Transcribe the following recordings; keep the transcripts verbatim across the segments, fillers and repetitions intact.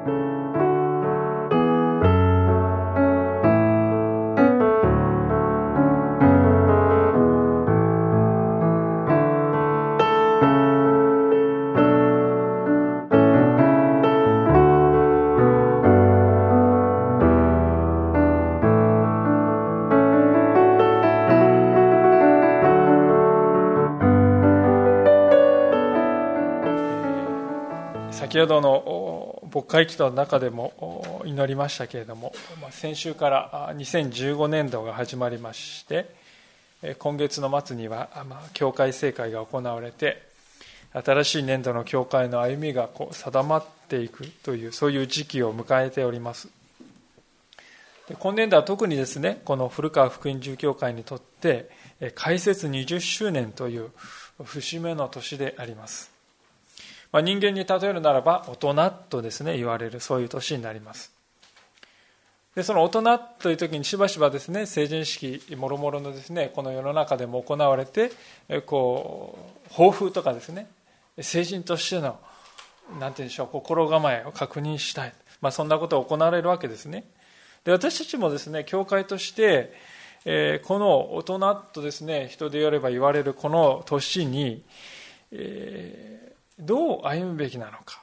先ほどの牧会祈祷の中でも祈りましたけれども、先週からにせんじゅうごねんどが始まりまして、今月の末には教会正会が行われて、新しい年度の教会の歩みがこう定まっていくという、そういう時期を迎えております。今年度は特にですね、この古川福音住教会にとって開設にじゅっしゅうねんという節目の年であります。まあ、人間に例えるならば大人とですね言われる、そういう年になります。でその大人という時にしばしばですね、成人式もろもろのですねこの世の中でも行われて、こう抱負とかですね、成人としてのなんていうんでしょう、心構えを確認したい、まあ、そんなことが行われるわけですね。で私たちもですね、教会として、えー、この大人とですね人でよれば言われるこの年に、えーどう歩むべきなのか、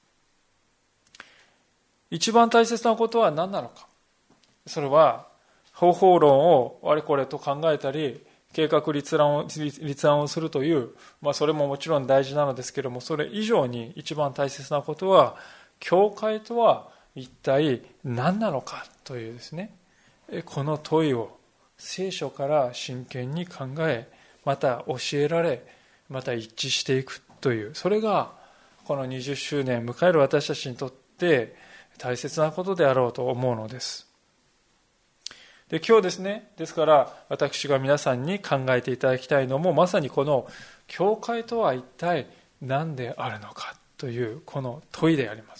一番大切なことは何なのか。それは方法論をあれこれと考えたり、計画立案を、立案をするという、まあ、それももちろん大事なのですけれども、それ以上に一番大切なことは、教会とは一体何なのかというですね、この問いを聖書から真剣に考え、また教えられ、また一致していくという、それがこのにじゅっしゅうねんを迎える私たちにとって大切なことであろうと思うのです。で今日ですね、ですから私が皆さんに考えていただきたいのも、まさにこの教会とは一体何であるのかというこの問いであります。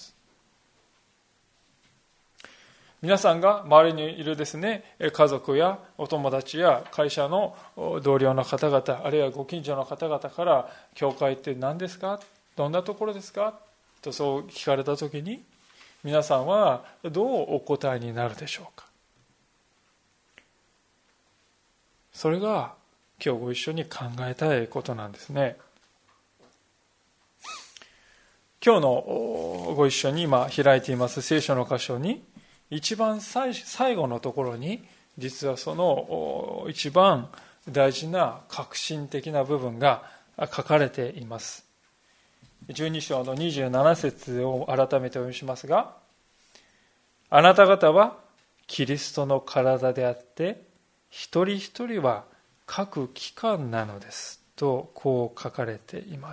皆さんが周りにいるですね、家族やお友達や会社の同僚の方々、あるいはご近所の方々から、教会って何ですか、どんなところですかとそう聞かれたときに、皆さんはどうお答えになるでしょうか。それが今日ご一緒に考えたいことなんですね。今日のご一緒に今開いています聖書の箇所に、一番 最, 最後のところに実はその一番大事な革新的な部分が書かれています。じゅうに章のにじゅうなな節を改めてお読みしますが、あなた方はキリストの体であって、一人一人は各機関なのですとこう書かれています。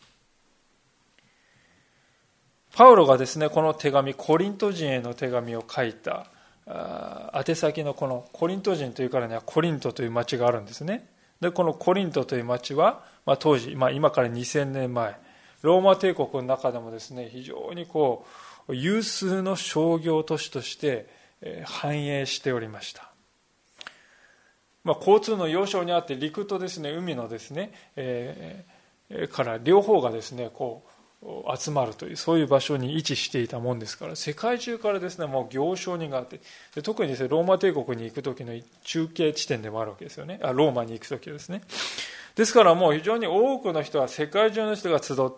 パウロがですね、この手紙、コリント人への手紙を書いた宛先のこのコリント人というからにはコリントという町があるんですね。でこのコリントという町は、まあ、当時、まあ、今からにせんねんまえ、ローマ帝国の中でもですね、非常にこう有数の商業都市として繁栄しておりました。まあ、交通の要衝にあって、陸とですね、海のですね、えー、から両方がですね、こう集まるという、そういう場所に位置していたもんですから、世界中からですね、もう行商人があって、で特にですね、ローマ帝国に行く時の中継地点でもあるわけですよね。あ、ローマに行く時ですね。ですからもう非常に多くの人は、世界中の人が集って、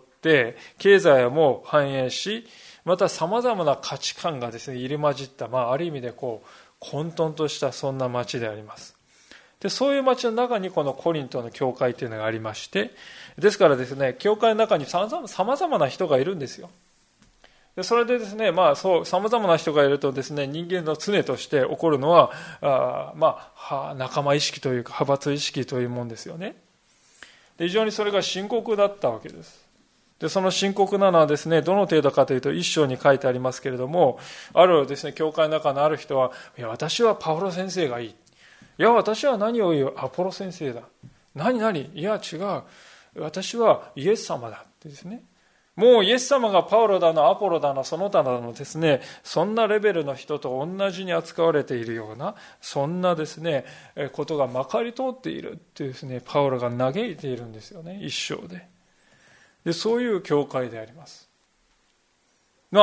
経済はもう繁栄し、また様々な価値観がですね、入り混じった、まあある意味でこう混沌としたそんな町であります。でそういう町の中にこのコリントの教会というのがありまして、ですからですね、教会の中にさまざまな人がいるんですよ。でそれでですね、まあそうさまざまな人がいるとですね、人間の常として起こるのは、あまあ仲間意識というか派閥意識というもんですよね。で非常にそれが深刻だったわけです。でその深刻なのはですね、どの程度かというと一章に書いてありますけれども、あるですね、教会の中のある人は、いや私はパウロ先生がいい、いや私は何を言う、アポロ先生だ、何何、いや違う、私はイエス様だってですね、もうイエス様がパウロだのアポロだのその他だのですね、そんなレベルの人と同じに扱われているような、そんなですねことがまかり通っているってですね、パウロが嘆いているんですよね、一章で。でそういう教会であります。まあ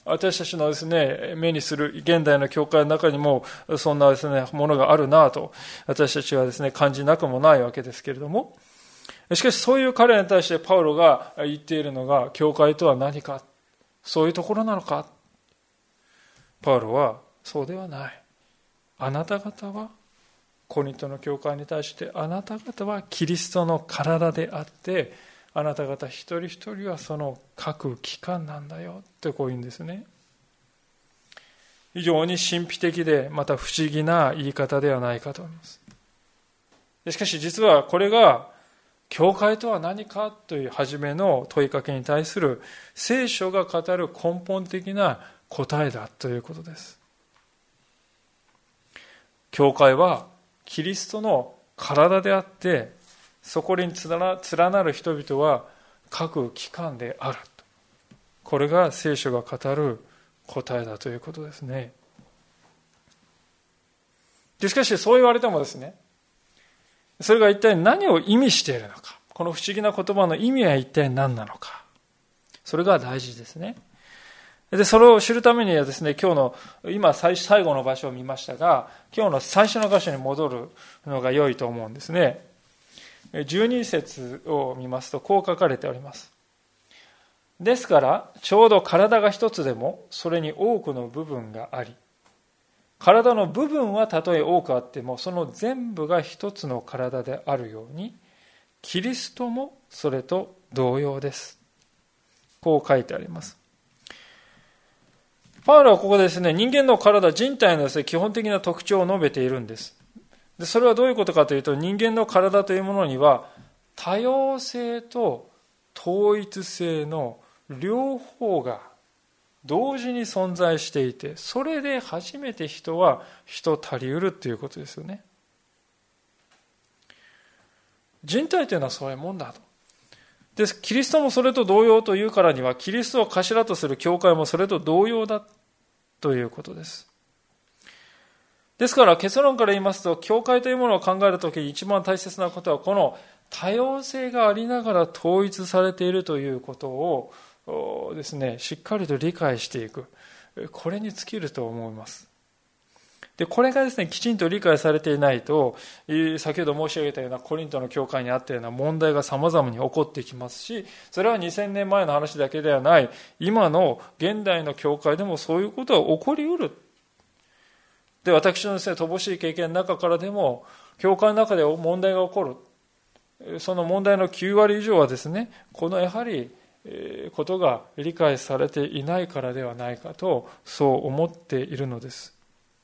私たちのですね、目にする現代の教会の中にもそんなですね、ものがあるなと私たちはですね、感じなくもないわけですけれども、しかしそういう彼らに対してパウロが言っているのが、教会とは何か、そういうところなのか。パウロはそうではない。あなた方はコリントの教会に対して、あなた方はキリストの体であって、あなた方一人一人はその各機関なんだよってこう言うんですね。非常に神秘的でまた不思議な言い方ではないかと思います。しかし実はこれが教会とは何かという初めの問いかけに対する聖書が語る根本的な答えだということです。教会はキリストの体であって、そこに連なる人々は各機関である。これが聖書が語る答えだということですね。でしかしそう言われてもですね、それが一体何を意味しているのか、この不思議な言葉の意味は一体何なのか、それが大事ですね。でそれを知るためにはですね、今日の今最後の場所を見ましたが、今日の最初の箇所に戻るのが良いと思うんですね。じゅうに節を見ますとこう書かれております。ですからちょうど体が一つでもそれに多くの部分があり、体の部分はたとえ多くあってもその全部が一つの体であるように、キリストもそれと同様です。こう書いてあります。パウロはここでですね、人間の体、人体のですね、基本的な特徴を述べているんです。でそれはどういうことかというと、人間の体というものには多様性と統一性の両方が同時に存在していて、それで初めて人は人足りうるということですよね。人体というのはそういうもんだと。でキリストもそれと同様というからには、キリストを頭とする教会もそれと同様だということです。ですから結論から言いますと、教会というものを考えるときに一番大切なことは、この多様性がありながら統一されているということをですね、しっかりと理解していく、これに尽きると思います。でこれがですね、きちんと理解されていないと、先ほど申し上げたようなコリントの教会にあったような問題が様々に起こってきますし、それはにせんねんまえの話だけではない、今の現代の教会でもそういうことは起こりうる。で私のですね、乏しい経験の中からでも、教会の中で問題が起こる。その問題のきゅうわり以上はですね、このやはりことが理解されていないからではないかと、そう思っているのです。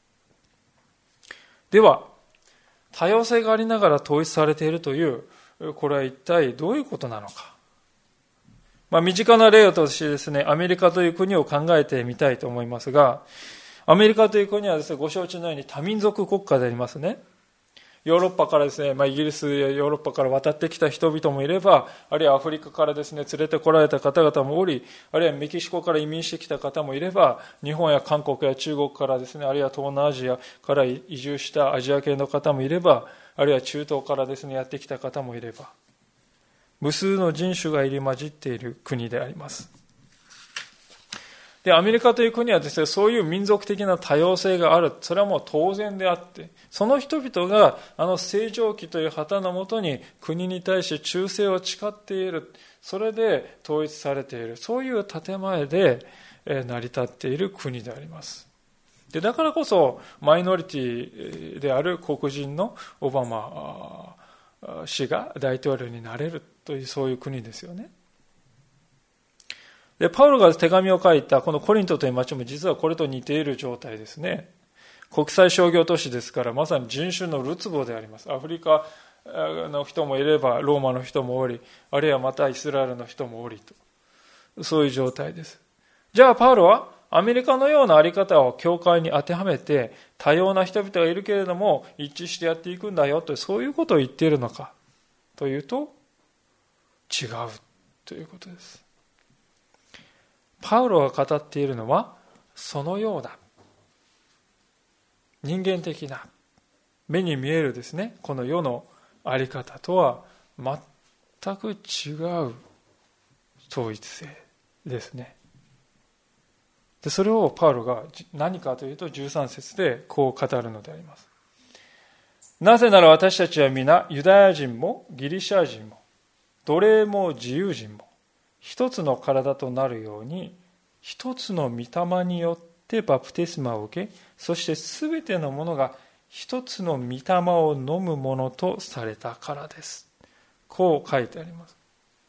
では、多様性がありながら統一されているという、これは一体どういうことなのか。まあ、身近な例としてですね、アメリカという国を考えてみたいと思いますが、アメリカという国はですね、ご承知のように多民族国家でありますね。ヨーロッパからですね、まあ、イギリスやヨーロッパから渡ってきた人々もいれば、あるいはアフリカからですね、連れてこられた方々もおり、あるいはメキシコから移民してきた方もいれば、日本や韓国や中国からですね、あるいは東南アジアから移住したアジア系の方もいれば、あるいは中東からですね、やってきた方もいれば、無数の人種が入り混じっている国であります。で、アメリカという国はですね、そういう民族的な多様性がある。それはもう当然であって、その人々があの聖城記という旗のもとに国に対して忠誠を誓っている。それで統一されている。そういう建前で成り立っている国であります。で、だからこそマイノリティである黒人のオバマ氏が大統領になれるという、そういう国ですよね。で、パウロが手紙を書いたこのコリントという町も実はこれと似ている状態ですね。国際商業都市ですから、まさに人種のるつぼであります。アフリカの人もいれば、ローマの人もおり、あるいはまたイスラエルの人もおりと。そういう状態です。じゃあパウロはアメリカのようなあり方を教会に当てはめて、多様な人々がいるけれども一致してやっていくんだよと、そういうことを言っているのかというと、違うということです。パウロが語っているのはそのような人間的な目に見えるですね、この世のあり方とは全く違う統一性ですね。 でそれをパウロが何かというとじゅうさん節でこう語るのであります。なぜなら私たちは皆ユダヤ人もギリシャ人も奴隷も自由人も一つの体となるように一つの御霊によってバプテスマを受け、そしてすべてのものが一つの御霊を飲むものとされたからです。こう書いてあります。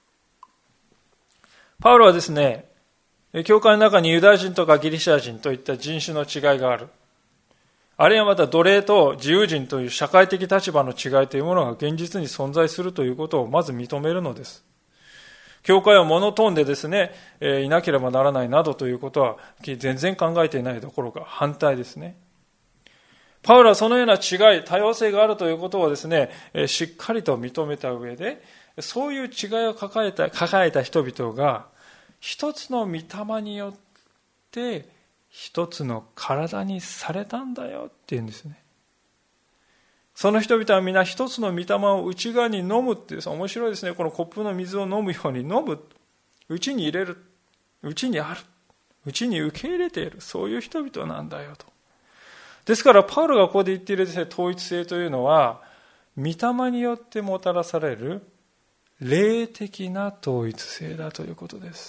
パウロはですね、教会の中にユダヤ人とかギリシャ人といった人種の違いがある。あるいはまた奴隷と自由人という社会的立場の違いというものが現実に存在するということをまず認めるのです。教会はモノトーンでですね、いなければならないなどということは全然考えていないどころか反対ですね。パウロはそのような違い、多様性があるということをですね、しっかりと認めた上で、そういう違いを抱えた、抱えた人々が一つの御霊によって一つの体にされたんだよって言うんですね。その人々は皆一つの御霊を内側に飲むっていう、面白いですね。このコップの水を飲むように飲む。内に入れる。内にある。内に受け入れている。そういう人々なんだよと。ですからパウロがここで言っているですね、統一性というのは、御霊によってもたらされる霊的な統一性だということです。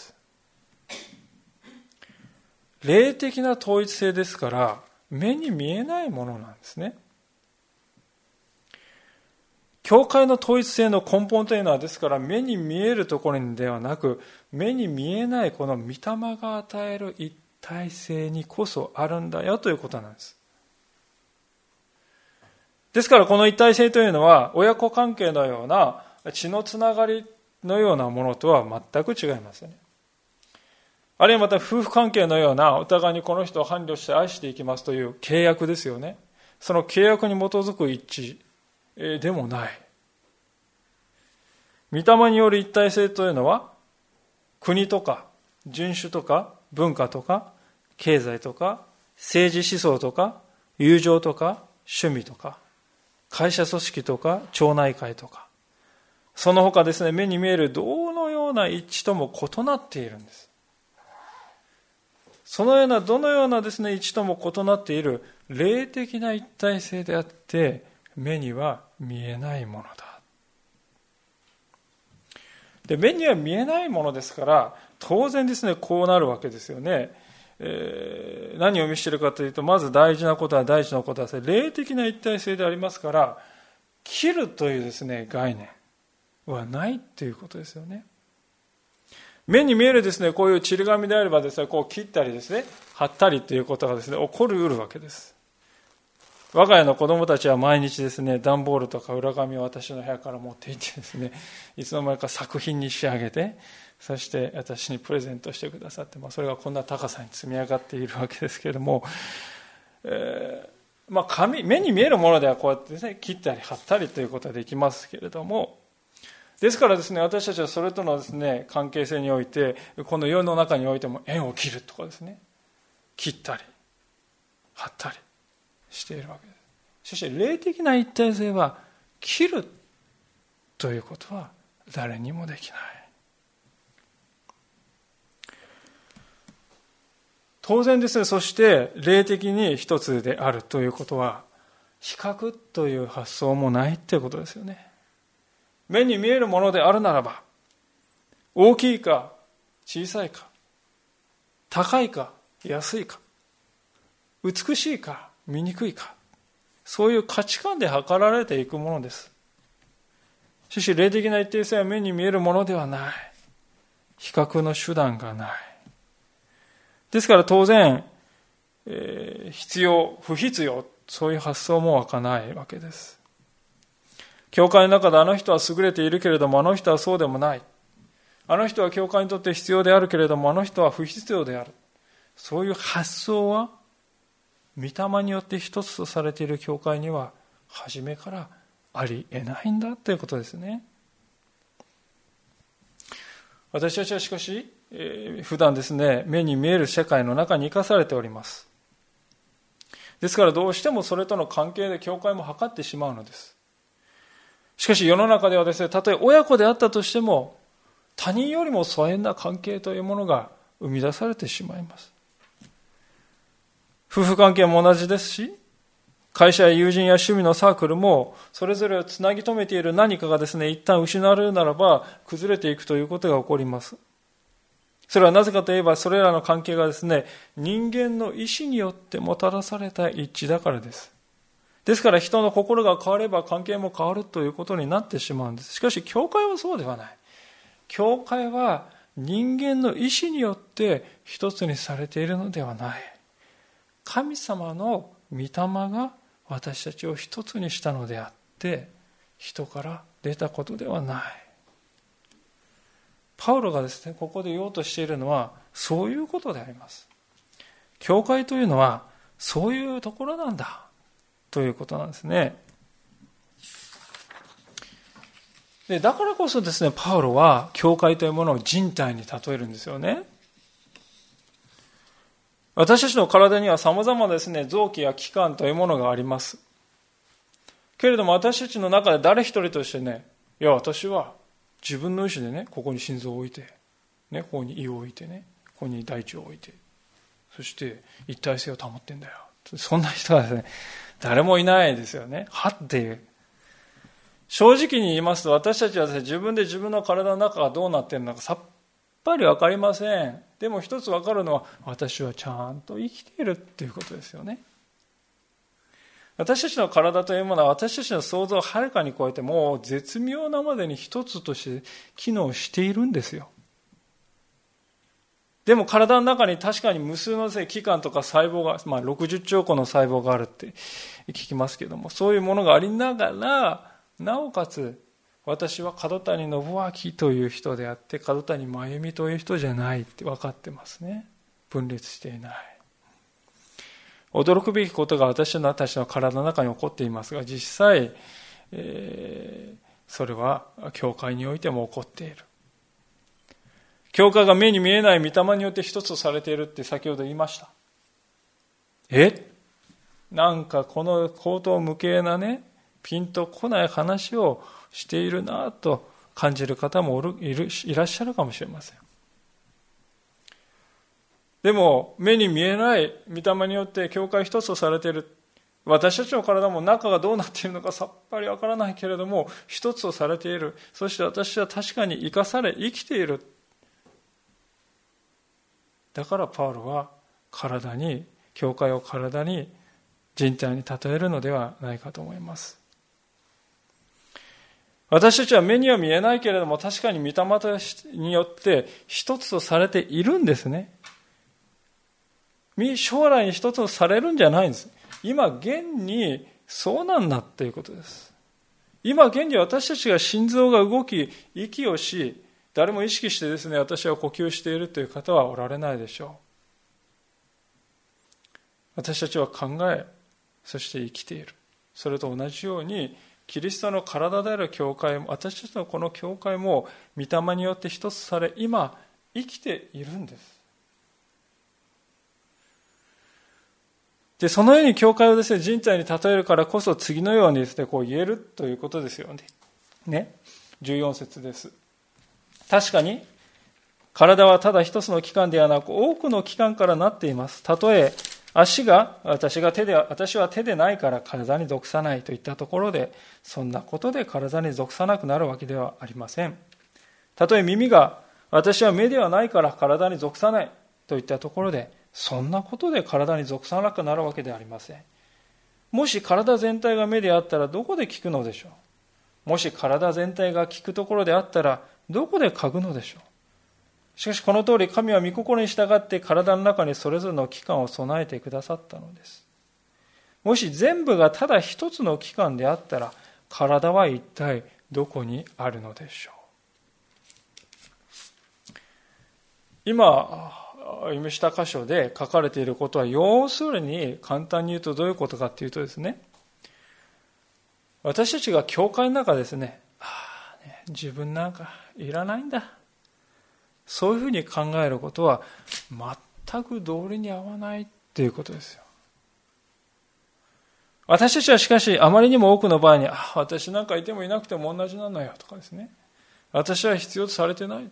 霊的な統一性ですから、目に見えないものなんですね。教会の統一性の根本というのは、ですから目に見えるところにではなく、目に見えないこの御霊が与える一体性にこそあるんだよということなんです。ですからこの一体性というのは、親子関係のような血のつながりのようなものとは全く違いますよね。あるいはまた夫婦関係のようなお互いにこの人を伴侶して愛していきますという契約ですよね。その契約に基づく一致でもない。御霊による一体性というのは、国とか人種とか文化とか経済とか政治思想とか友情とか趣味とか会社組織とか町内会とか、その他ですね、目に見えるどのような一致とも異なっているんです。そのようなどのようなですね、一致とも異なっている霊的な一体性であって、目には見えないものだ。で、目には見えないものですから、当然ですね、こうなるわけですよね。えー、何を見せているかというと、まず大事なことは大事なことは、霊的な一体性でありますから、切るというですね、概念はないということですよね。目に見えるですね、こういうちり紙であればですね、こう切ったりですね、貼ったりということがですね、起こりうるわけです。我が家の子供たちは毎日ですね、段ボールとか裏紙を私の部屋から持っていってですね、いつの間にか作品に仕上げて、そして私にプレゼントしてくださって、まあ、それがこんな高さに積み上がっているわけですけれども、えーまあ、紙、目に見えるものではこうやってですね、切ったり貼ったりということはできますけれども、ですからですね、私たちはそれとのですね、関係性において、この世の中においても縁を切るとかですね、切ったり貼ったりしているわけです。そして霊的な一体性は切るということは誰にもできない。当然ですね、そして霊的に一つであるということは比較という発想もないということですよね。目に見えるものであるならば、大きいか小さいか、高いか安いか、美しいか醜いか、そういう価値観で測られていくものです。しかし霊的な一定性は目に見えるものではない。比較の手段がない。ですから当然、えー、必要不必要、そういう発想も湧かないわけです。教会の中であの人は優れているけれどもあの人はそうでもない。あの人は教会にとって必要であるけれどもあの人は不必要である。そういう発想は御霊によって一つとされている教会には初めからありえないんだということですね。私たちはしかし、えー、普段ですね、目に見える社会の中に生かされております。ですからどうしてもそれとの関係で教会も測ってしまうのです。しかし世の中ではですね、たとえ親子であったとしても、他人よりも疎遠な関係というものが生み出されてしまいます。 夫婦関係も同じですし、会社や友人や趣味のサークルもそれぞれをつなぎ止めている何かがですね、一旦失われるならば崩れていくということが起こります。それはなぜかといえば、それらの関係がですね、人間の意志によってもたらされた一致だからです。ですから人の心が変われば関係も変わるということになってしまうんです。しかし教会はそうではない。教会は人間の意志によって一つにされているのではない。神様の御霊が私たちを一つにしたのであって、人から出たことではない。パウロがですね、ここで言おうとしているのはそういうことであります。教会というのはそういうところなんだということなんですね。で、だからこそですね、パウロは教会というものを人体に例えるんですよね。私たちの体には様々なですね、臓器や器官というものがあります。けれども私たちの中で誰一人としてね、いや私は自分の意思でね、ここに心臓を置いて、ね、ここに胃を置いてね、ここに大腸を置いて、そして一体性を保ってんだよ。そんな人はですね、誰もいないですよね。はっていう。正直に言いますと、私たちはですね、自分で自分の体の中がどうなっているのかさっぱりわかりません。でも一つわかるのは、私はちゃんと生きているっていうことですよね。私たちの体というものは私たちの想像をはるかに超えて、もう絶妙なまでに一つとして機能しているんですよ。でも体の中に確かに無数の器官とか細胞が、まあ、ろくじゅっちょうこの細胞があるって聞きますけども、そういうものがありながら、なおかつ私は角谷信明という人であって、角谷真由美という人じゃないって分かってますね。分裂していない。驚くべきことが私たちの体の中に起こっていますが、実際、えー、それは教会においても起こっている。教会が目に見えない御霊によって一つとされているって先ほど言いました。えなんかこの口頭無形なね、ピンとこない話をしているなと感じる方もいる、いらっしゃるかもしれません。でも目に見えない御霊によって教会一つとされている。私たちの体も中がどうなっているのかさっぱりわからないけれども一つとされている。そして私は確かに生かされ生きている。だからパウロは体に、教会を体に、人体に例えるのではないかと思います。私たちは目には見えないけれども確かに御霊によって一つとされているんですね。将来に一つとされるんじゃないんです。今現にそうなんだということです。今現に私たちが心臓が動き息をし、誰も意識してですね、私は呼吸しているという方はおられないでしょう。私たちは考え、そして生きている。それと同じようにキリストの体である教会も、私たちのこの教会も御霊によって一つされ、今生きているんです。で、そのように教会をですね、人体に例えるからこそ次のようにですね、こう言えるということですよね。ね、じゅうよん節です。確かに体はただ一つの器官ではなく多くの器官からなっています。たとえ足が私が手で私は手でないから体に属さないといったところで、そんなことで体に属さなくなるわけではありません。たとえ耳が私は目ではないから体に属さないといったところで、そんなことで体に属さなくなるわけではありません。もし体全体が目であったらどこで聞くのでしょう。もし体全体が聞くところであったらどこで嗅ぐのでしょう。しかしこの通り神は御心に従って体の中にそれぞれの器官を備えてくださったのです。もし全部がただ一つの器官であったら、体は一体どこにあるのでしょう。今読みした箇所で書かれていることは、要するに簡単に言うとどういうことかというとですね、私たちが教会の中ですね、ああね、自分なんかいらないんだ、そういうふうに考えることは全く道理に合わないということですよ。私たちはしかしあまりにも多くの場合に、ああ私なんかいてもいなくても同じなのよとかですね、私は必要とされてない、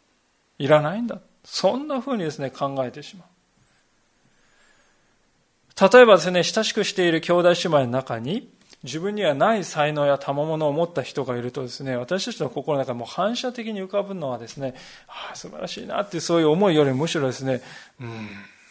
いらないんだ、そんなふうにですね考えてしまう。 例えばですね、親しくしている兄弟姉妹の中に、自分にはない才能や賜物を持った人がいるとですね、私たちの心の中にもう反射的に浮かぶのはですね、ああ素晴らしいなっていうそういう思いよりむしろですね、うん、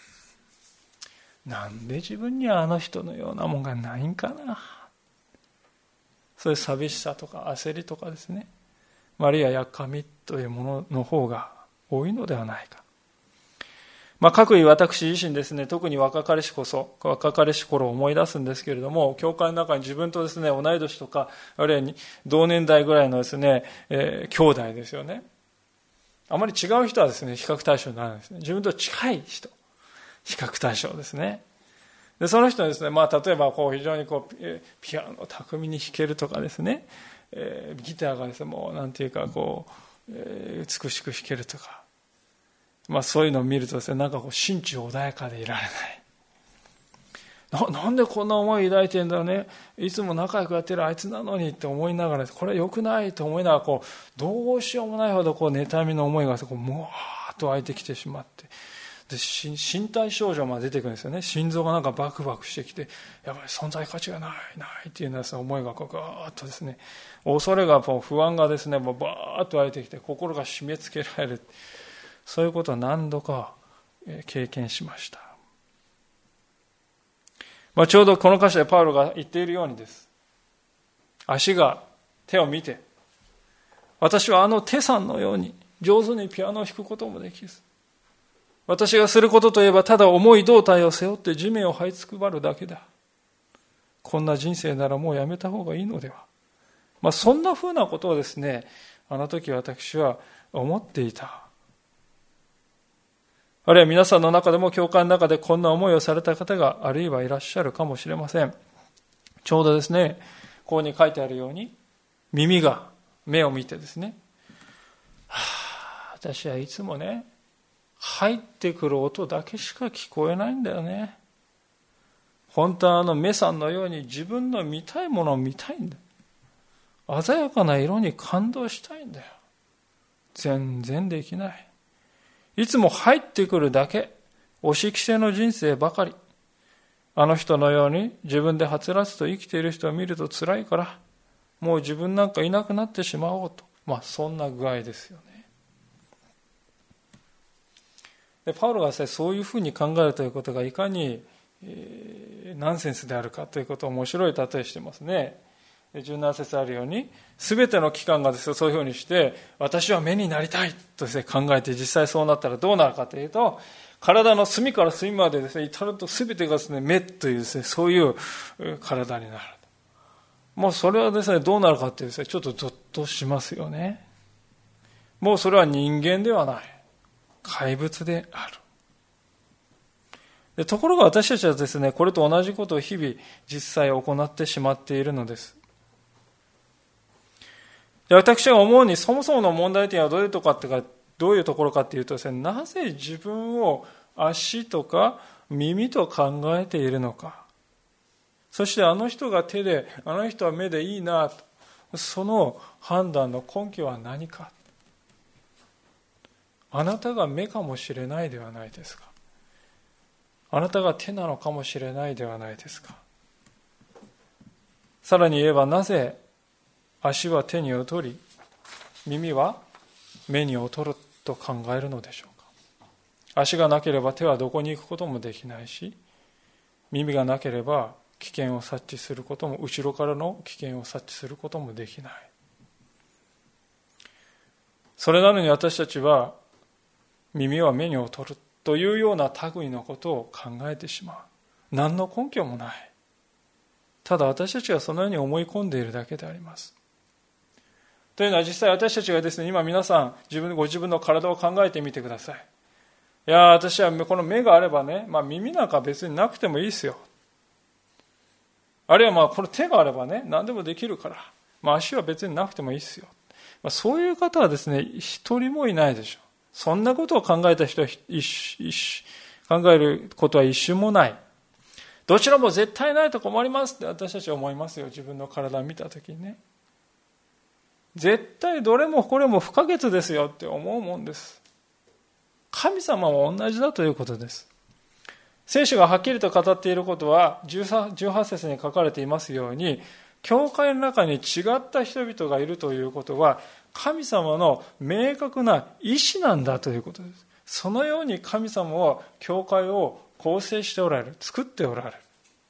なんで自分にはあの人のようなもんがないんかな、そういう寂しさとか焦りとかですね、あるいはやっかみというものの方が多いのではないか。まあ、各位私自身ですね、特に若かりしこそ、若かりし頃を思い出すんですけれども、教会の中に自分とですね、同い年とか、あるいは同年代ぐらいのですね、えー、兄弟ですよね。あまり違う人はですね、比較対象になるんですね。自分と近い人、比較対象ですね。で、その人はですね、まあ、例えばこう非常にこうピアノを巧みに弾けるとかですね、えー、ギターがですね、もうなんていうかこう、えー、美しく弾けるとか、まあそういうのを見るとですね、なんかこう心中穏やかでいられない。な, なんでこんな思い抱いてるんだろうね。いつも仲良くやってるあいつなのにって思いながら、これは良くないと思いながら、こうどうしようもないほどこう妬みの思いがこうもわーっと湧いてきてしまって、で身体症状まで出てくるんですよね。心臓がなんかバクバクしてきて、やっぱり存在価値がないないっていうような思いがこうガーッとですね、恐れがこう不安がですね、もうバーッと湧いてきて心が締め付けられる。そういうことは何度か経験しました。まあ、ちょうどこの箇所でパウロが言っているようにです。足が手を見て、私はあのテさんのように上手にピアノを弾くこともできず、私がすることといえばただ重い胴体を背負って地面を這いつくばるだけだ。こんな人生ならもうやめた方がいいのでは。まあ、そんなふうなことをですね、あの時私は思っていた。あるいは皆さんの中でも教会の中でこんな思いをされた方があるいはいらっしゃるかもしれません。ちょうどですね、ここに書いてあるように、耳が目を見てですね、はあ、私はいつもね、入ってくる音だけしか聞こえないんだよね。本当はあの目さんのように自分の見たいものを見たいんだよ。鮮やかな色に感動したいんだよ。全然できない。いつも入ってくるだけ、押し着せの人生ばかり。あの人のように自分ではつらつと生きている人を見ると辛いから、もう自分なんかいなくなってしまおうと。まあそんな具合ですよね。でパウロがですね、そういうふうに考えるということがいかに、えー、ナンセンスであるかということを面白い例えしてますね。じゅうなな節あるように、すべての機関がですね、そういうふうにして、私は目になりたいとですね、考えて実際そうなったらどうなるかというと、体の隅から隅までですね、至るとすべてがですね、目というですね、そういう体になる。もうそれはですね、どうなるかっていうですね、ちょっとゾッとしますよね。もうそれは人間ではない。怪物である。でところが私たちはですね、これと同じことを日々実際行ってしまっているのです。で私が思うに、そもそもの問題点はどういうところかってか、どういうところかっていうとですね、なぜ自分を足とか耳と考えているのか。そしてあの人が手で、あの人は目でいいなと。その判断の根拠は何か。あなたが目かもしれないではないですか。あなたが手なのかもしれないではないですか。さらに言えば、なぜ足は手に劣り、耳は目に劣ると考えるのでしょうか。足がなければ手はどこに行くこともできないし、耳がなければ危険を察知することも、後ろからの危険を察知することもできない。それなのに私たちは、耳は目に劣るというような類のことを考えてしまう。何の根拠もない。ただ私たちはそのように思い込んでいるだけであります。というのは実際私たちがですね、今皆さん自分ご自分の体を考えてみてください。いや私はこの目があればね、まあ、耳なんか別になくてもいいですよ。あるいはまあこの手があればね、何でもできるから、まあ、足は別になくてもいいですよ。まあ、そういう方はですね、一人もいないでしょう。そんなことを考えた人は一一考えることは一瞬もない。どちらも絶対ないと困りますって私たちは思いますよ。自分の体を見たときにね。絶対どれもこれも不可欠ですよって思うもんです。神様は同じだということです。 聖書がはっきりと語っていることはじゅうはち節に書かれていますように、教会の中に違った人々がいるということは神様の明確な意志なんだということです。そのように神様は教会を構成しておられる、作っておられる。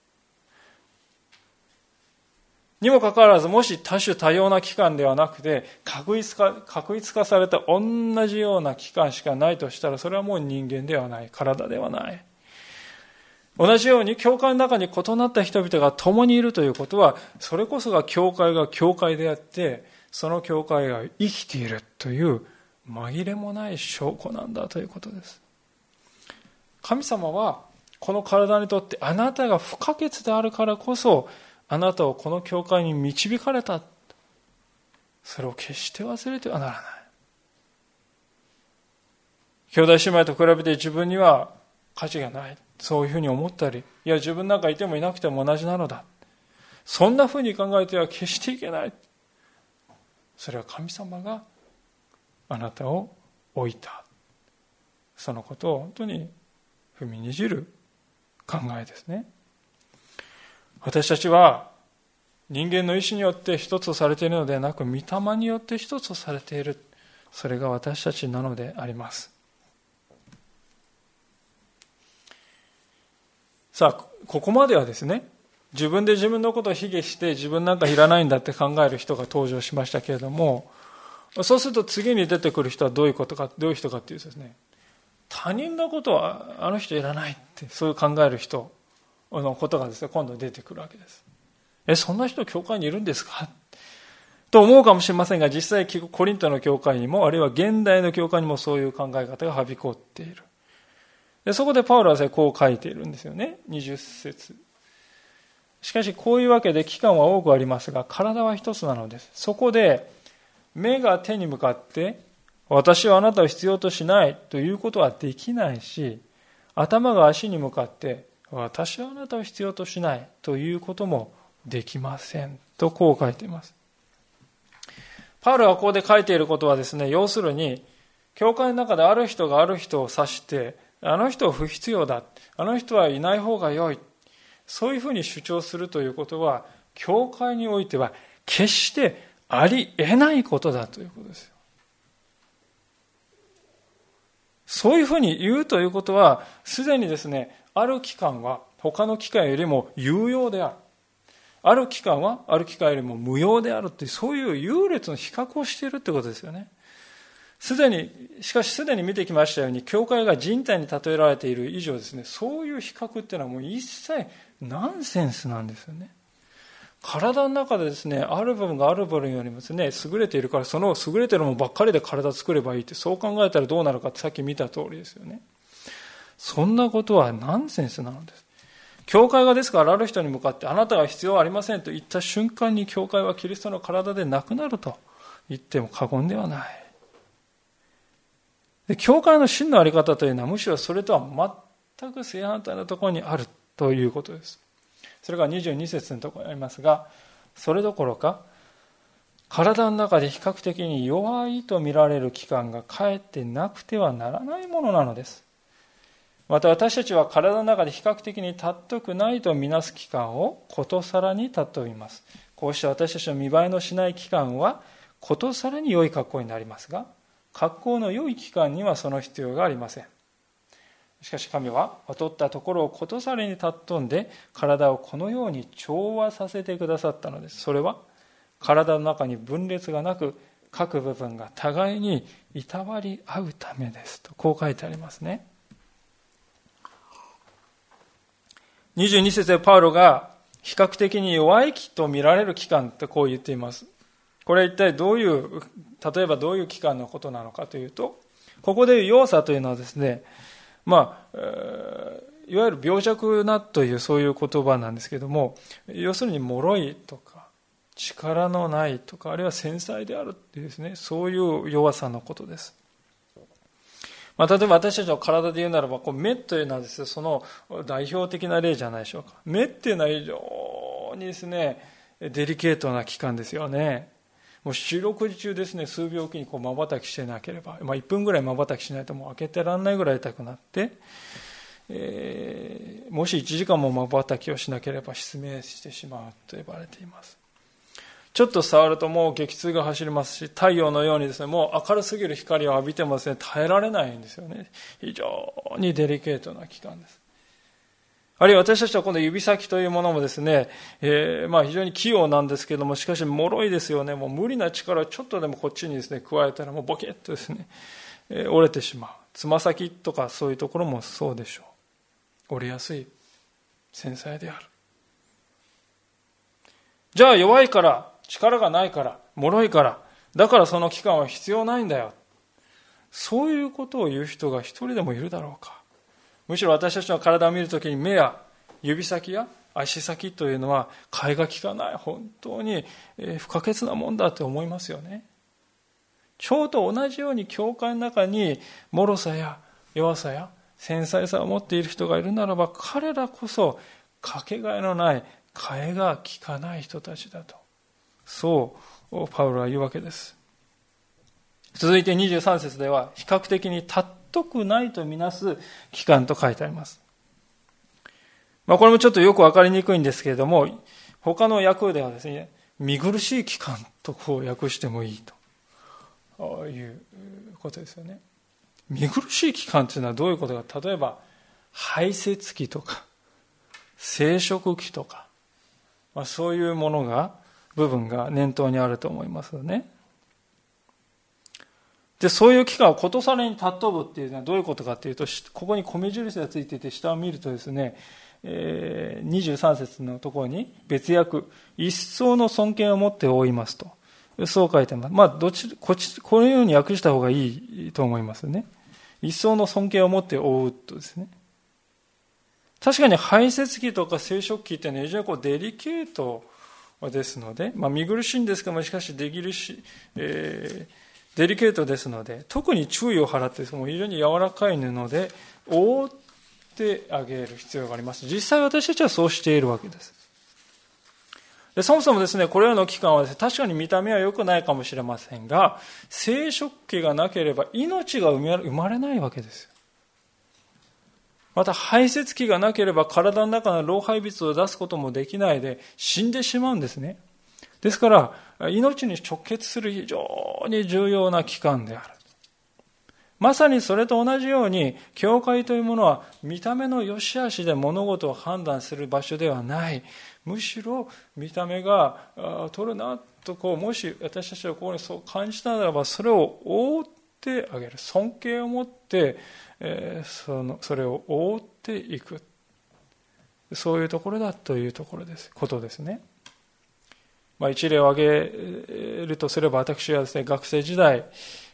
にもかかわらず、もし多種多様な機関ではなくて確一化、確一化された同じような機関しかないとしたら、それはもう人間ではない、体ではない。同じように教会の中に異なった人々が共にいるということは、それこそが教会が教会であって、その教会が生きているという紛れもない証拠なんだということです。神様はこの体にとってあなたが不可欠であるからこそ、あなたをこの教会に導かれた。それを決して忘れてはならない。兄弟姉妹と比べて自分には価値がない。そういうふうに思ったり、いや自分なんかいてもいなくても同じなのだ。そんなふうに考えては決していけない。それは神様があなたを置いた。そのことを本当に踏みにじる考えですね。私たちは人間の意志によって一つとされているのではなく、御霊によって一つとされている。それが私たちなのであります。さあ、ここまではですね、自分で自分のことを卑下して自分なんかいらないんだって考える人が登場しましたけれども、そうすると次に出てくる人はどういうことか、どういう人かっていうとですね、他人のことはあの人いらないって、そういう考える人のことがですね、今度出てくるわけです。え、そんな人教会にいるんですかと思うかもしれませんが、実際コリントの教会にも、あるいは現代の教会にもそういう考え方がはびこっている。でそこでパウロはこう書いているんですよね。にじゅっ節。しかしこういうわけで期間は多くありますが、体は一つなのです。そこで目が手に向かって私はあなたを必要としないということはできないし、頭が足に向かって私はあなたを必要としないということもできませんとこう書いています。パウロがここで書いていることはですね、要するに教会の中である人がある人を指して、あの人は不必要だ、あの人はいない方が良い、そういうふうに主張するということは教会においては決してありえないことだということですよ。そういうふうに言うということは、すでにですね、ある期間は他の期間よりも有用である、ある期間はある期間よりも無用であるという、そういう優劣の比較をしているということですよね。すでに、しかしすでに見てきましたように、教会が人体に例えられている以上ですね、そういう比較っていうのはもう一切ナンセンスなんですよね。体の中でですね、ある部分がある部分よりもですね、優れているから、その優れているものばっかりで体を作ればいいって、そう考えたらどうなるかってさっき見た通りですよね。そんなことはナンセンスなのです。教会がですからある人に向かってあなたが必要ありませんと言った瞬間に、教会はキリストの体でなくなると言っても過言ではない。で、教会の真のあり方というのはむしろそれとは全く正反対のところにあるということです。それがにじゅうに節のところにありますが、それどころか体の中で比較的に弱いと見られる器官がかえってなくてはならないものなのです。また私たちは体の中で比較的に尊くないとみなす器官をことさらに尊びます。こうして私たちの見栄えのしない器官はことさらに良い格好になりますが、格好の良い器官にはその必要がありません。しかし神は劣ったところをことさらに尊んで、体をこのように調和させてくださったのです。それは体の中に分裂がなく、各部分が互いにいたわり合うためですと、こう書いてありますね。にじゅうに節でパウロが比較的に弱いと見られる器官ってこう言っています。これは一体どういう、例えばどういう器官のことなのかというと、ここでいう弱さというのはですね、まあ、いわゆる病弱なというそういう言葉なんですけども、要するに脆いとか力のないとか、あるいは繊細であるっていうですね、そういう弱さのことです。まあ、例えば私たちの体で言うならば、こう目というのはですね、その代表的な例じゃないでしょうか。目っていうのは非常にですね、デリケートな器官ですよね。もう四六時中ですね、数秒おきにこう瞬きしてなければ、まあ、いっぷんぐらい瞬きしないともう開けてらんないぐらい痛くなって、えもしいちじかんも瞬きをしなければ失明してしまうと呼ばれています。ちょっと触るともう激痛が走りますし、太陽のようにですね、もう明るすぎる光を浴びてもですね、耐えられないんですよね。非常にデリケートな器官です。あるいは私たちはこの指先というものもですね、えー、まあ非常に器用なんですけども、しかし脆いですよね。もう無理な力をちょっとでもこっちにですね、加えたらもうボキッとですね、えー、折れてしまう。つま先とかそういうところもそうでしょう。折れやすい繊細である。じゃあ弱いから、力がないから、脆いから、だからその器官は必要ないんだよ。そういうことを言う人が一人でもいるだろうか。むしろ私たちの体を見るときに目や指先や足先というのは替えが利かない、本当に不可欠なもんだと思いますよね。ちょうど同じように教会の中に脆さや弱さや繊細さを持っている人がいるならば、彼らこそかけがえのない替えが利かない人たちだと、そうパウロは言うわけです。続いてにじゅうさん節では、比較的に尊くないとみなす器官と書いてあります。まあ、これもちょっとよくわかりにくいんですけれども、他の訳ではですね、見苦しい器官とこう訳してもいいということですよね。見苦しい器官というのはどういうことか。例えば排泄器とか生殖器とか、まあ、そういうものが部分が念頭にあると思いますよね。で、そういう器官をことさらに尊ぶっていうのはどういうことかというと、ここに米印がついていて下を見るとですね、えー、にじゅうさん節のところに別訳、一層の尊敬を持って覆いますと、そう書いてます。まあどっちこっちこのように訳した方がいいと思いますね。一層の尊敬を持って覆うとですね。確かに排泄器とか生殖器っていうのは非常にこうデリケートですので、まあ、見苦しいんですけども、しかしできるし、えー、デリケートですので、特に注意を払って、もう非常に柔らかい布で覆ってあげる必要があります。実際私たちはそうしているわけです。でそもそもですね、これらの器官はですね、確かに見た目は良くないかもしれませんが、生殖器がなければ命が生まれないわけですよ。また排泄器がなければ体の中の老廃物を出すこともできないで死んでしまうんですね。ですから命に直結する非常に重要な器官である。まさにそれと同じように、教会というものは見た目の良し悪しで物事を判断する場所ではない。むしろ見た目が取るなとこう、もし私たちがここにそう感じたならば、それを覆ってあげる。尊敬を持って、えー、そのそれを覆っていく。そういうところだというところです。ことですね。まあ、一例を挙げるとすれば、私はですね、学生時代、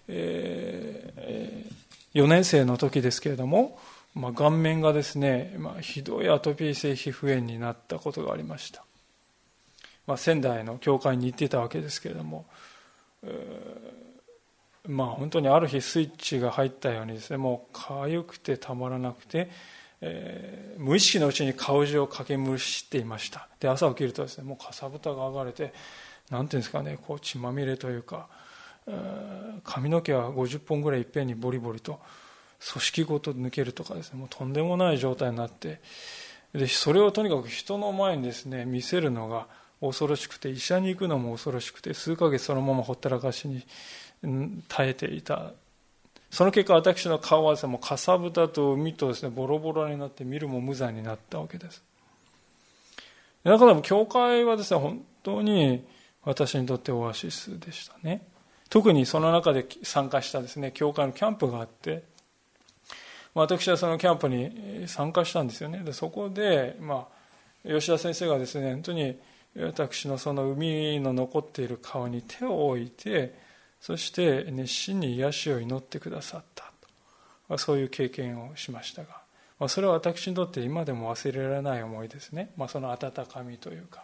えー、よねん生の時ですけれども、まあ、顔面がですね、まあ、ひどいアトピー性皮膚炎になったことがありました。まあ、仙台の教会に行っていたわけですけれども、えー、まあ本当にある日スイッチが入ったようにですね、もう痒くてたまらなくて、えー、無意識のうちに顔中をかけむしっていました。で、朝起きるとですね、もうかさぶたが剥がれて、なんていうんですかね、こう血まみれというか、髪の毛はごじゅっぽんぐらいいっぺんにボリボリと組織ごと抜けるとかですね、もうとんでもない状態になって、でそれをとにかく人の前にですね見せるのが恐ろしくて、医者に行くのも恐ろしくて、数ヶ月そのままほったらかしに耐えていた。その結果、私の顔はですね、もうかさぶたと海とですねボロボロになって、見るも無残になったわけです。だから教会はですね、本当に私にとってオアシスでしたね。特にその中で参加したですね、教会のキャンプがあって、私はそのキャンプに参加したんですよね。でそこで、まあ、吉田先生がですね、本当に私のその海の残っている顔に手を置いて、そして熱心に癒しを祈ってくださったと、そういう経験をしましたが、まあ、それは私にとって今でも忘れられない思いですね。まあ、その温かみというか、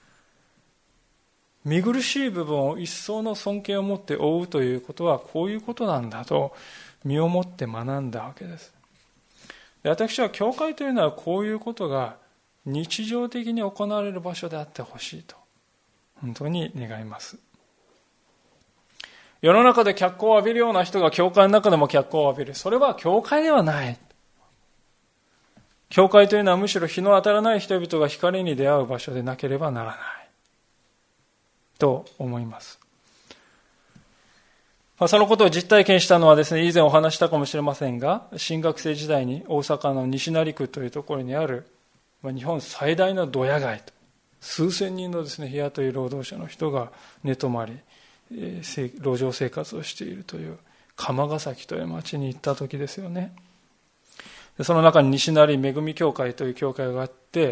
見苦しい部分を一層の尊敬を持って追うということはこういうことなんだと身をもって学んだわけです。で、私は教会というのはこういうことが日常的に行われる場所であってほしいと本当に願います。世の中で脚光を浴びるような人が教会の中でも脚光を浴びる、それは教会ではない。 教会というのはむしろ日の当たらない人々が光に出会う場所でなければならないと思います。そのことを実体験したのはですね、以前お話したかもしれませんが、新学生時代に大阪の西成区というところにある日本最大のドヤ街と、数千人のですね、日雇い労働者の人が寝泊まり、えー、路上生活をしているという釜ヶ崎という町に行った時ですよね。その中に西成恵み教会という教会があって、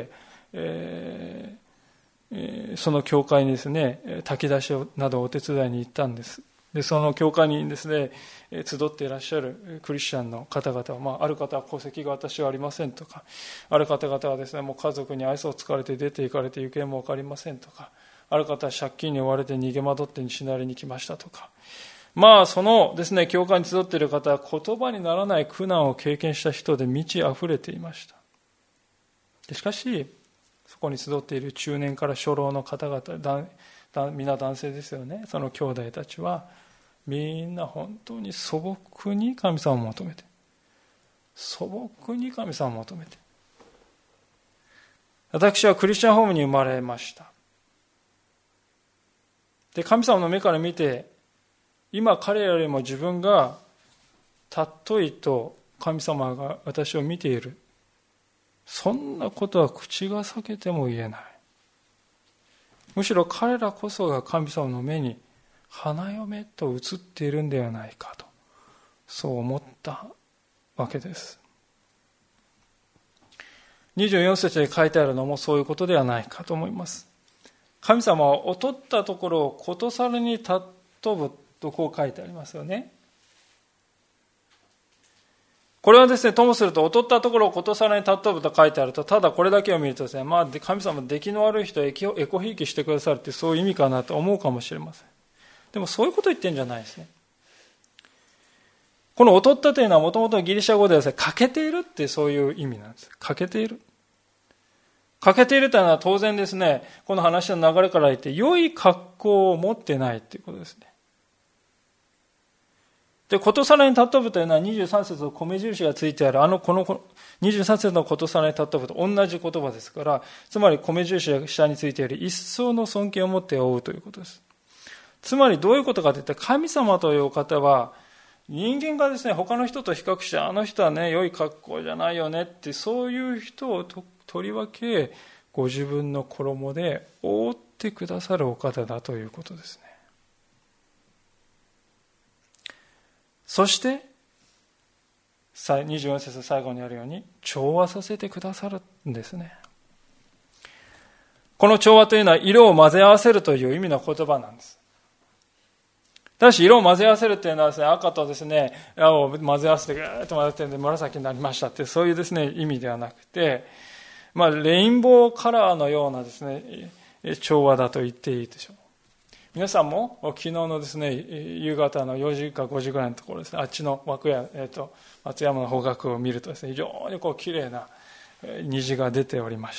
えー、その教会にですね、炊き出しなどお手伝いに行ったんです。でその教会にですね、集っていらっしゃるクリスチャンの方々は、まあ、ある方は戸籍が私はありませんとか、ある方々はですね、もう家族に愛想をつかれて出て行かれて行方も分かりませんとか、ある方は借金に追われて逃げ惑って西成に来ましたとか、まあそのですね、教会に集っている方は言葉にならない苦難を経験した人で満ち溢れていました。でしかしそこに集っている中年から初老の方々、皆男性ですよね、その兄弟たちはみんな本当に素朴に神様を求めて、素朴に神様を求めて、私はクリスチャンホームに生まれました。で神様の目から見て、今彼らよりも自分が尊いと神様が私を見ている、そんなことは口が裂けても言えない。むしろ彼らこそが神様の目に花嫁と映っているんではないかと、そう思ったわけです。にじゅうよん節で書いてあるのもそういうことではないかと思います。神様は劣ったところをことさらに尊ぶとこう書いてありますよね。これはですね、ともすると劣ったところをことさらに尊ぶと書いてあると、ただこれだけを見るとですね、まあ神様出来の悪い人をエコひいきしてくださるってそういう意味かなと思うかもしれません。でもそういうことを言ってるんじゃないですね。この劣ったというのはもともとギリシャ語ではですね、欠けているってそういう意味なんです。欠けている。欠けているというのは当然ですね、この話の流れから言って良い格好を持ってないということですね。で、ことさらに尊ぶというのはにじゅうさん節の米印がついてある、あの、このにじゅうさん節のことさらに尊ぶと同じ言葉ですから、つまり米印が下についている一層の尊敬を持って追うということです。つまりどういうことかといったら、神様というお方は、人間がですね、他の人と比較して、あの人はね、良い格好じゃないよねって、そういう人をととりわけ、ご自分の衣で覆ってくださるお方だということですね。そして、にじゅうよん節最後にあるように、調和させてくださるんですね。この調和というのは、色を混ぜ合わせるという意味の言葉なんです。ただし、色を混ぜ合わせるというのはですね、赤とですね、青を混ぜ合わせて、ぐーっと混ぜて、紫になりましたって、そういうですね、意味ではなくて、まあ、レインボーカラーのようなですね、調和だと言っていいでしょう。皆さんも昨日のですね、夕方のよじかごじぐらいのところですね、あっちの枠や、えーと、松山の方角を見るとですね、非常にこう綺麗な虹が出ておりました。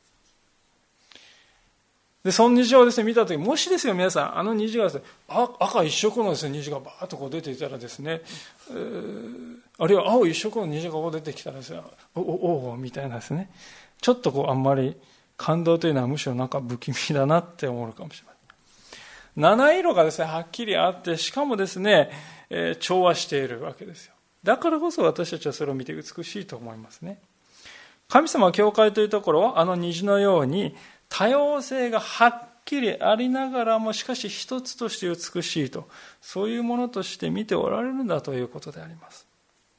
で、その虹をですね、見たとき、もしですよ、皆さん、あの虹がですね、赤一色のですね、虹がバーッとこう出ていたらですね、えー、あるいは青一色の虹がこう出てきたらですね、おおおみたいなですね、ちょっとこうあんまり感動というのはむしろなんか不気味だなって思うかもしれません。七色がですね、はっきりあって、しかもですね、えー、調和しているわけですよ。だからこそ私たちはそれを見て美しいと思いますね。神様は教会というところをあの虹のように多様性がはっきりありながらもしかし一つとして美しいと、そういうものとして見ておられるんだということであります。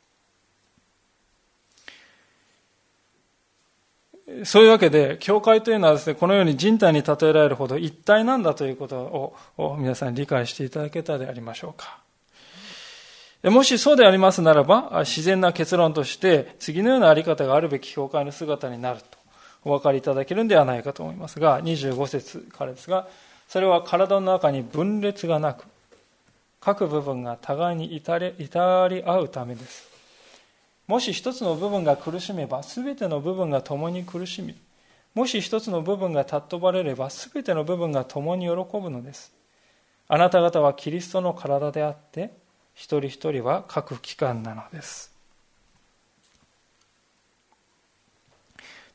そういうわけで教会というのはですね、このように人体に例えられるほど一体なんだということを皆さん理解していただけたでありましょうか。もしそうでありますならば、自然な結論として次のようなあり方があるべき教会の姿になるとお分かりいただけるんではないかと思いますが、にじゅうご節からですが、それは体の中に分裂がなく、各部分が互いに至り、至り合うためです。もし一つの部分が苦しめば、すべての部分が共に苦しみ、もし一つの部分が尊ばれれば、すべての部分が共に喜ぶのです。あなた方はキリストの体であって、一人一人は各機関なのです。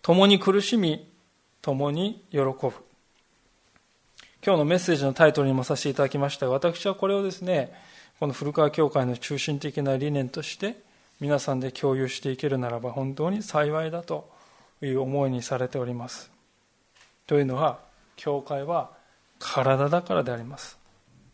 共に苦しみ、共に喜ぶ。今日のメッセージのタイトルにもさせていただきましたが、私はこれをですね、この古川教会の中心的な理念として皆さんで共有していけるならば本当に幸いだという思いにされております。というのは、教会は体だからであります。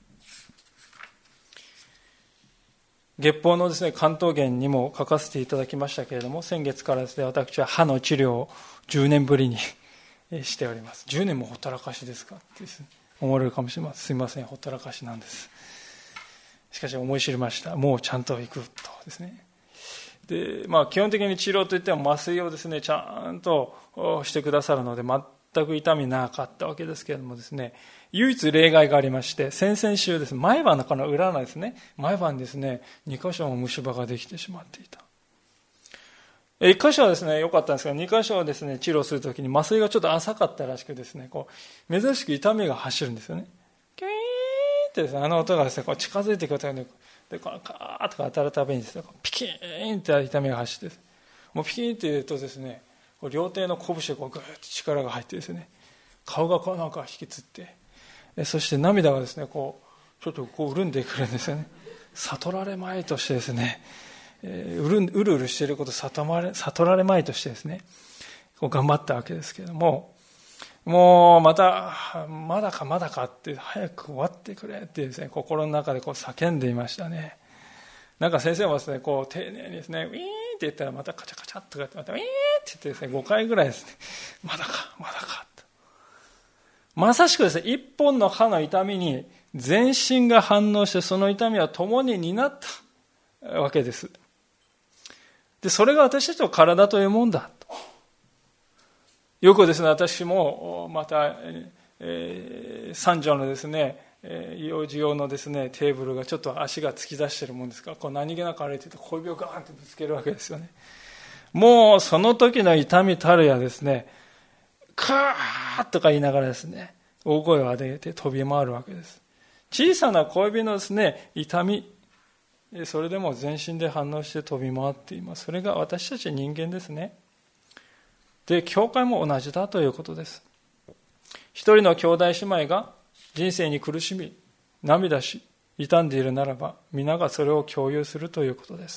月報のですね、関東言にも書かせていただきましたけれども、先月からですね、私は歯の治療をじゅうねんぶりにしております。じゅうねんもほったらかしですかってですね、思われるかもしれません。すみません、ほったらかしなんです。しかし思い知りました。もうちゃんと行くとですね。で、まあ基本的に治療といっても麻酔をですね、ちゃんとしてくださるので、全く痛みなかったわけですけれどもですね、唯一例外がありまして、先々週ですね、前歯のこの裏のですね、前歯にですね、に箇所も虫歯ができてしまっていた。いっ箇所はですね、良かったんですが、に箇所をですね、治療するときに麻酔がちょっと浅かったらしくですね、こう、珍しく痛みが走るんですよね。キュイーンってですね、あの音がですね、こう近づいてくるときに、で、このカーッとか当たるたびにですね、ピキーンって痛みが走って、もうピキーンって言うとですね、両手の拳でこうグーッと力が入ってですね、顔がこうなんか引きつって、そして涙がですね、こう、ちょっとこう潤んでくるんですよね。悟られまいとしてですね、えー、うるうるうるしていることを悟られ、悟られまいとしてですね、こう頑張ったわけですけれども、もうまた、まだかまだかって、早く終わってくれってですね、心の中でこう叫んでいましたね。なんか先生もですね、こう丁寧にですね、ウィーンって言ったらまたカチャカチャっとかって、またウィーンって言ってですね、ごかいぐらいですね、まだか、まだかと。まさしくですね、一本の歯の痛みに全身が反応して、その痛みは共に担ったわけです。で、それが私たちの体というもんだと。よくですね、私もまた、えー、三女のですね、幼児用のですね、テーブルがちょっと足が突き出しているもんですから、こう何気なく歩いていて小指をガーンとぶつけるわけですよね。もうその時の痛みたるやですね、カーッとか言いながらですね、大声を上げて飛び回るわけです。小さな小指のですね、痛み、それでも全身で反応して飛び回っています。それが私たち人間ですね。で、教会も同じだということです。一人の兄弟姉妹が人生に苦しみ、涙し、傷んでいるならば、皆がそれを共有するということです。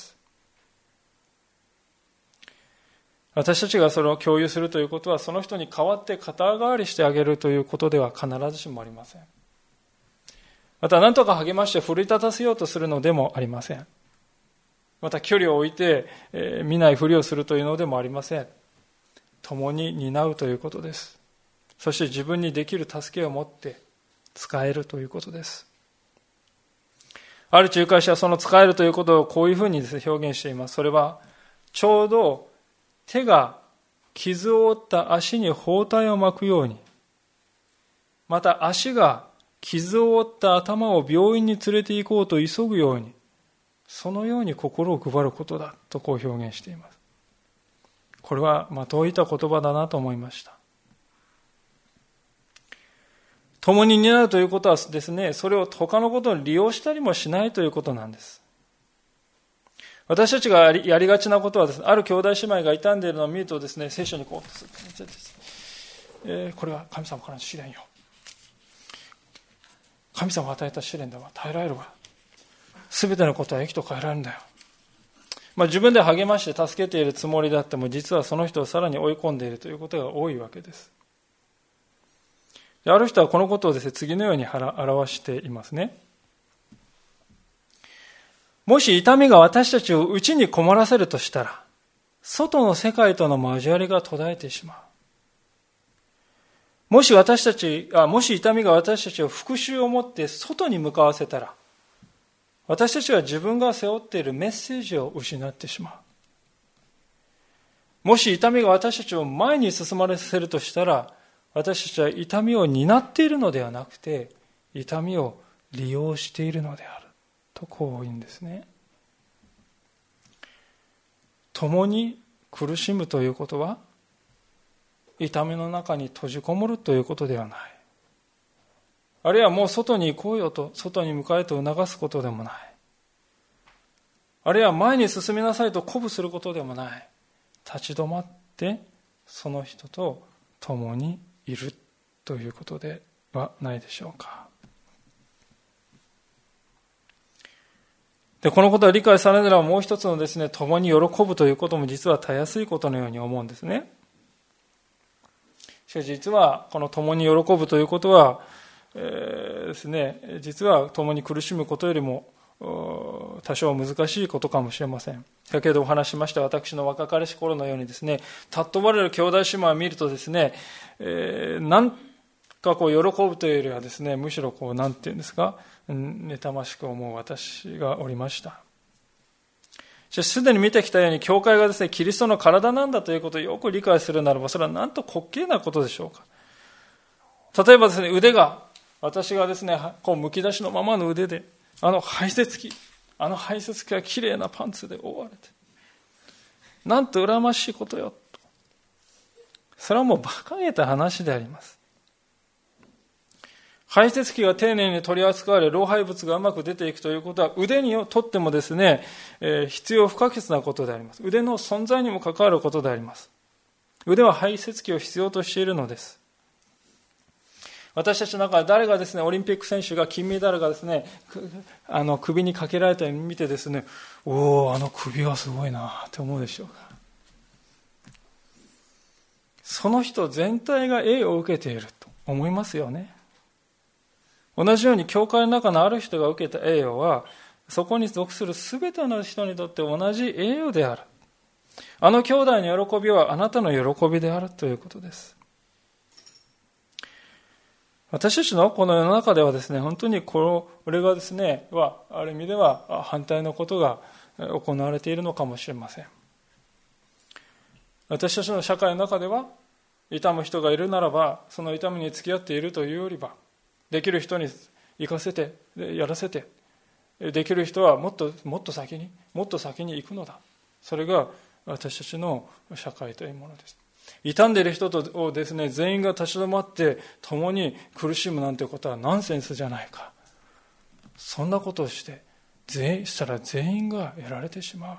私たちがそれを共有するということは、その人に代わって肩代わりしてあげるということでは必ずしもありません。また何とか励まして奮い立たせようとするのでもありません。また距離を置いて、えー、見ないふりをするというのでもありません。共に担うということです。そして自分にできる助けを持って使えるということです。ある仲介者はその使えるということをこういうふうにですね、表現しています。それはちょうど手が傷を負った足に包帯を巻くように、また足が傷を負った頭を病院に連れて行こうと急ぐように、そのように心を配ることだとこう表現しています。これはまといた言葉だなと思いました。共に担うということはですね、それを他のことに利用したりもしないということなんです。私たちがやりがちなことはですね、ある兄弟姉妹が傷んでいるのを見るとですね、聖書にこう、えー、これは神様からの試練よ。神様が与えた試練だわ。耐えられるわ。すべてのことは益と変えられるんだよ。まあ、自分で励まして助けているつもりであっても、実はその人をさらに追い込んでいるということが多いわけです。で、ある人はこのことをですね、次のように表していますね。もし痛みが私たちを内にこもらせるとしたら、外の世界との交わりが途絶えてしまう。もし私たち、あ、もし痛みが私たちを復讐を持って外に向かわせたら、私たちは自分が背負っているメッセージを失ってしまう。もし痛みが私たちを前に進ませるとしたら、私たちは痛みを担っているのではなくて、痛みを利用しているのであるとこう言うんですね。共に苦しむということは、痛みの中に閉じこもるということではない。あるいはもう外に行こうよと、外に向かえと促すことでもない。あるいは前に進みなさいと鼓舞することでもない。立ち止まってその人と共にいるということではないでしょうか。で、このことを理解されならばもう一つのですね、共に喜ぶということも実はたやすいことのように思うんですね。しかし実はこの共に喜ぶということは、えー、ですね、実は共に苦しむことよりも多少難しいことかもしれません。先ほどお話ししました私の若かりし頃のようにですね、尊ばれる兄弟姉妹を見るとですね、えー、なんかこう喜ぶというよりはですね、むしろこうなんていうんですか、妬ましく思う私がおりました。すでに見てきたように教会がですね、キリストの体なんだということをよく理解するならば、それはなんと滑稽なことでしょうか。例えばですね、腕が、私がですね、こうむき出しのままの腕で、あの排泄器、あの排泄器がきれいなパンツで覆われて、なんと羨ましいことよ。それはもう馬鹿げた話であります。排泄器が丁寧に取り扱われ、老廃物がうまく出ていくということは、腕にとってもですね、えー、必要不可欠なことであります。腕の存在にも関わることであります。腕は排泄器を必要としているのです。私たちの中で誰がですね、オリンピック選手が金メダルがですね、あの首にかけられたのを見てですね、おお、あの首はすごいなって思うでしょうか。その人全体が栄を受けていると思いますよね。同じように教会の中のある人が受けた栄誉は、そこに属するすべての人にとって同じ栄誉である。あの兄弟の喜びはあなたの喜びであるということです。私たちのこの世の中ではですね、本当にこれがですね、はある意味では反対のことが行われているのかもしれません。私たちの社会の中では、痛む人がいるならば、その痛みに付き合っているというよりは、できる人に行かせて、やらせて、できる人はもっともっと先に、もっと先に行くのだ。それが私たちの社会というものです。傷んでいる人をですね、全員が立ち止まって共に苦しむなんてことはナンセンスじゃないか。そんなことをして全員したら全員が得られてしまう。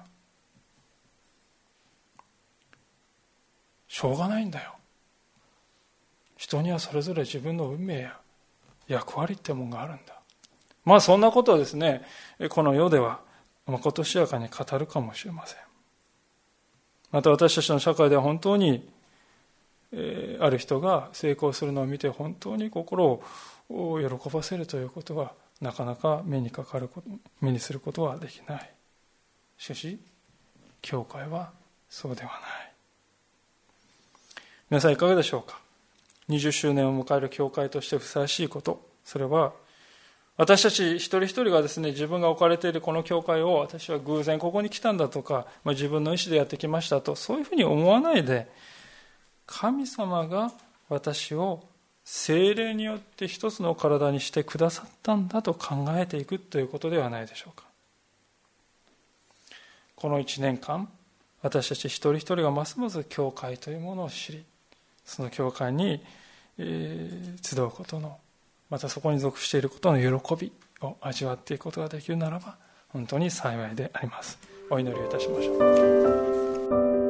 しょうがないんだよ。人にはそれぞれ自分の運命や役割ってものがあるんだ。まあそんなことをですね、この世ではまことしやかに語るかもしれません。また私たちの社会では本当にえー、ある人が成功するのを見て本当に心を喜ばせるということはなかなか目にかかること、目にすることはできない。しかし教会はそうではない。皆さんいかがでしょうか。にじゅっしゅうねんを迎える教会としてふさわしいこと、それは私たち一人一人がですね、自分が置かれているこの教会を私は偶然ここに来たんだとか、まあ、自分の意思でやってきましたと、そういうふうに思わないで、神様が私を聖霊によって一つの体にしてくださったんだと考えていくということではないでしょうか。この一年間、私たち一人一人がますます教会というものを知り、その教会に、えー、集うことの、またそこに属していることの喜びを味わっていくことができるならば、本当に幸いであります。お祈りをいたしましょう。